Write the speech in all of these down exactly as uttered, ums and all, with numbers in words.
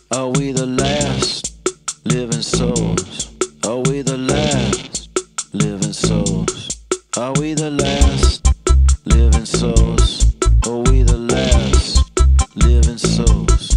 Are we the last living souls? Are we the last living souls? Are we the last living souls? Are we the last living souls?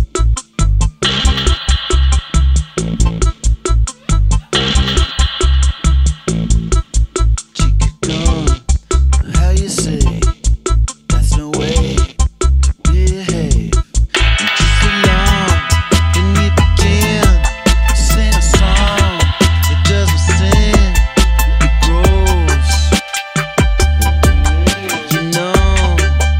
Chica gone, how you say? That's no way to behave. And just along, and you begin to sing a song that doesn't sing, it grows. You know,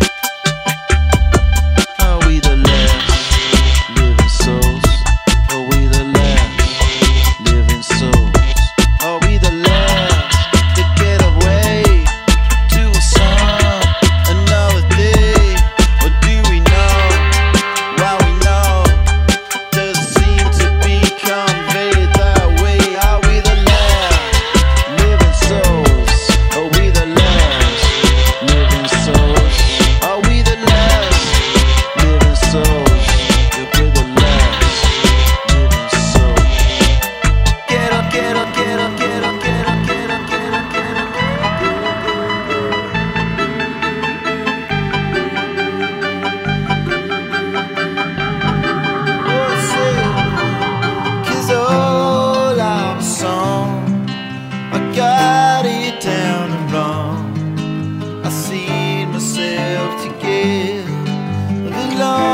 are we the last living souls? Are we the last living souls? Are we the last to get away to a song another day? Or do we know? Well, we know doesn't seem to be conveyed that way. Are we the last living souls? Are we the last living souls? Are we the last living souls? If we're the last living souls. Get up, get up, get up, get up, get up, get up, get up, get up, Cause all our song, I got it down and wrong. I seen myself to give the long